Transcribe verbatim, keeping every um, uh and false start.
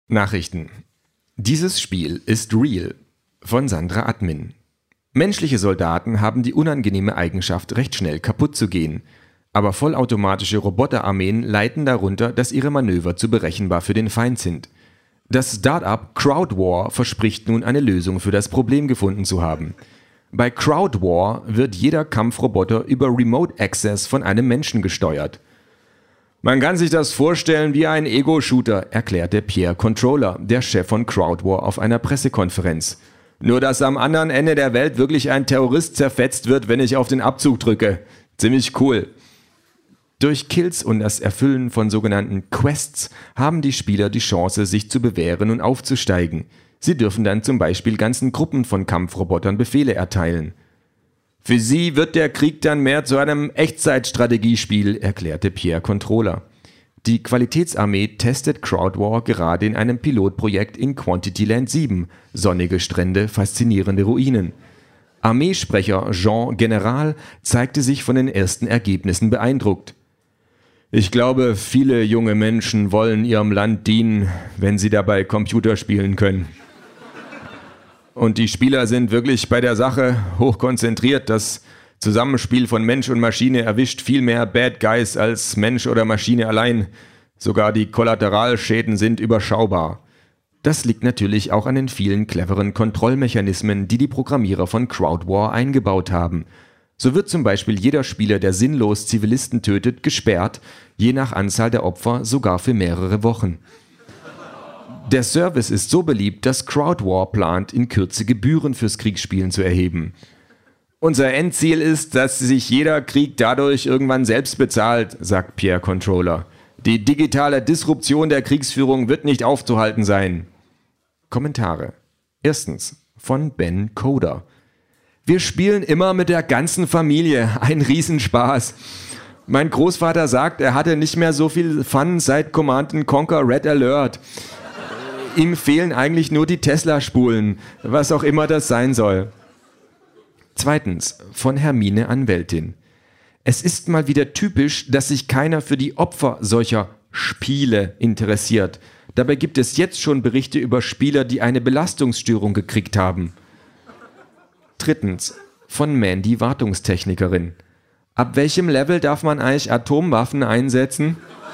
Nachrichten. Dieses Spiel ist real. Von Sandra Admin. Menschliche Soldaten haben die unangenehme Eigenschaft, recht schnell kaputt zu gehen. Aber vollautomatische Roboterarmeen leiden darunter, dass ihre Manöver zu berechenbar für den Feind sind. Das Startup CrowdWar verspricht nun eine Lösung für das Problem gefunden zu haben. Bei CrowdWar wird jeder Kampfroboter über Remote Access von einem Menschen gesteuert. Man kann sich das vorstellen wie ein Ego-Shooter, erklärte Pierre Controller, der Chef von CrowdWar, auf einer Pressekonferenz. Nur dass am anderen Ende der Welt wirklich ein Terrorist zerfetzt wird, wenn ich auf den Abzug drücke. Ziemlich cool. Durch Kills und das Erfüllen von sogenannten Quests haben die Spieler die Chance, sich zu bewähren und aufzusteigen. Sie dürfen dann zum Beispiel ganzen Gruppen von Kampfrobotern Befehle erteilen. Für sie wird der Krieg dann mehr zu einem Echtzeitstrategiespiel, erklärte Pierre Controller. Die Qualitätsarmee testet CrowdWar gerade in einem Pilotprojekt in Quantity Land sieben, sonnige Strände, faszinierende Ruinen. Armeesprecher Jean General zeigte sich von den ersten Ergebnissen beeindruckt. Ich glaube, viele junge Menschen wollen ihrem Land dienen, wenn sie dabei Computer spielen können. Und die Spieler sind wirklich bei der Sache hochkonzentriert. Das Zusammenspiel von Mensch und Maschine erwischt viel mehr Bad Guys als Mensch oder Maschine allein. Sogar die Kollateralschäden sind überschaubar. Das liegt natürlich auch an den vielen cleveren Kontrollmechanismen, die die Programmierer von CrowdWar eingebaut haben. So wird zum Beispiel jeder Spieler, der sinnlos Zivilisten tötet, gesperrt, je nach Anzahl der Opfer sogar für mehrere Wochen. Der Service ist so beliebt, dass CrowdWar plant, in Kürze Gebühren fürs Kriegsspielen zu erheben. Unser Endziel ist, dass sich jeder Krieg dadurch irgendwann selbst bezahlt, sagt Pierre Controller. Die digitale Disruption der Kriegsführung wird nicht aufzuhalten sein. Kommentare. Erstens, von Ben Coder. Wir spielen immer mit der ganzen Familie. Ein Riesenspaß. Mein Großvater sagt, er hatte nicht mehr so viel Fun seit Command and Conquer Red Alert. Ihm fehlen eigentlich nur die Tesla-Spulen, was auch immer das sein soll. Zweitens, von Hermine Anwältin. Es ist mal wieder typisch, dass sich keiner für die Opfer solcher Spiele interessiert. Dabei gibt es jetzt schon Berichte über Spieler, die eine Belastungsstörung gekriegt haben. Drittens, von Mandy Wartungstechnikerin. Ab welchem Level darf man eigentlich Atomwaffen einsetzen?